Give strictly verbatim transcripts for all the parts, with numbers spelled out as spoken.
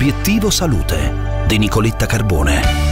Obiettivo Salute di Nicoletta Carbone.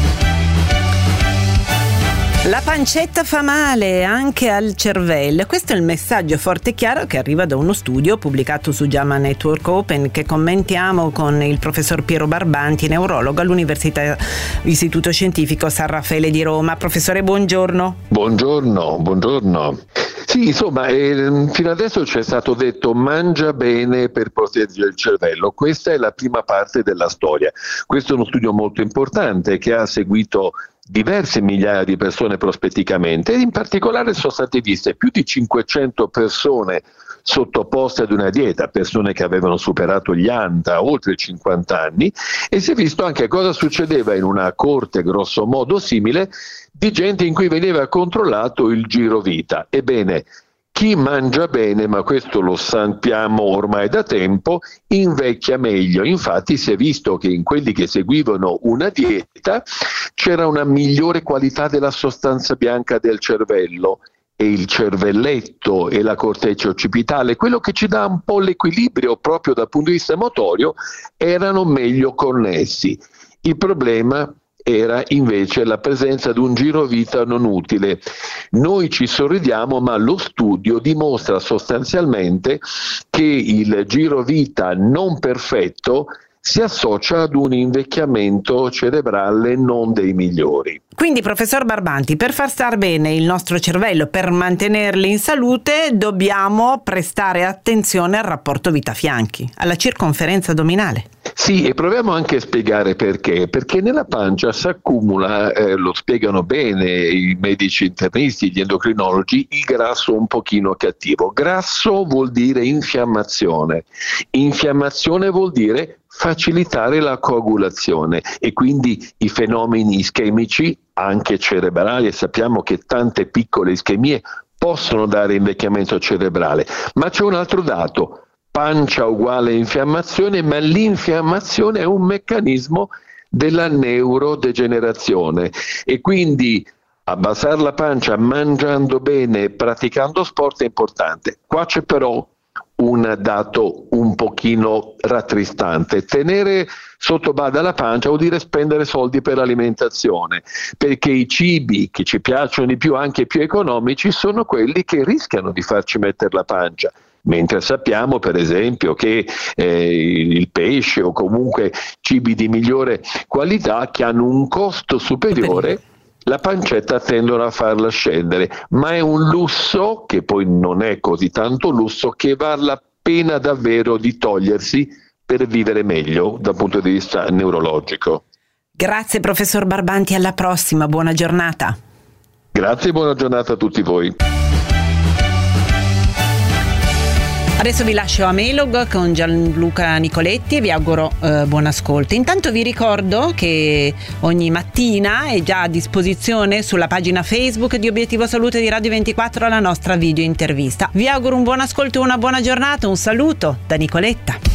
La pancetta fa male anche al cervello. Questo è il messaggio forte e chiaro che arriva da uno studio pubblicato su JAMA Network Open, che commentiamo con il professor Piero Barbanti, neurologo all'Università Istituto Scientifico San Raffaele di Roma. Professore, buongiorno. Buongiorno, buongiorno. Sì, insomma, eh, fino adesso ci è stato detto mangia bene per proteggere il cervello. Questa è la prima parte della storia. Questo è uno studio molto importante che ha seguito diverse migliaia di persone prospetticamente, e in particolare sono state viste più di cinquecento persone sottoposte ad una dieta, persone che avevano superato gli ANTA, oltre cinquanta anni, e si è visto anche cosa succedeva in una corte grosso modo simile di gente in cui veniva controllato il girovita. Ebbene, chi mangia bene, ma questo lo sappiamo ormai da tempo, invecchia meglio. Infatti si è visto che in quelli che seguivano una dieta c'era una migliore qualità della sostanza bianca del cervello, e il cervelletto e la corteccia occipitale, quello che ci dà un po' l'equilibrio proprio dal punto di vista motorio, erano meglio connessi. Il problema era invece la presenza di un girovita non utile. Noi ci sorridiamo, ma lo studio dimostra sostanzialmente che il girovita non perfetto si associa ad un invecchiamento cerebrale non dei migliori. Quindi, professor Barbanti, per far star bene il nostro cervello, per mantenerlo in salute, dobbiamo prestare attenzione al rapporto vita-fianchi, alla circonferenza addominale. Sì, e proviamo anche a spiegare perché. Perché nella pancia si accumula, eh, lo spiegano bene i medici internisti, gli endocrinologi, il grasso un pochino cattivo. Grasso vuol dire infiammazione. Infiammazione vuol dire facilitare la coagulazione, e quindi i fenomeni ischemici, anche cerebrali, e sappiamo che tante piccole ischemie possono dare invecchiamento cerebrale. Ma c'è un altro dato: pancia uguale infiammazione, ma l'infiammazione è un meccanismo della neurodegenerazione, e quindi abbassare la pancia mangiando bene e praticando sport è importante. Qua c'è però un dato un pochino rattristante: tenere sotto bada la pancia vuol dire spendere soldi per l'alimentazione, perché i cibi che ci piacciono di più, anche più economici, sono quelli che rischiano di farci mettere la pancia. Mentre sappiamo per esempio che eh, il pesce o comunque cibi di migliore qualità che hanno un costo superiore, la pancetta tendono a farla scendere, ma è un lusso che poi non è così tanto lusso, che vale la pena davvero di togliersi per vivere meglio dal punto di vista neurologico. Grazie professor Barbanti, alla prossima, buona giornata. Grazie, buona giornata a tutti voi. Adesso vi lascio a Melog con Gianluca Nicoletti e vi auguro eh, buon ascolto. Intanto vi ricordo che ogni mattina è già a disposizione sulla pagina Facebook di Obiettivo Salute di Radio ventiquattro la nostra video intervista. Vi auguro un buon ascolto e una buona giornata. Un saluto da Nicoletta.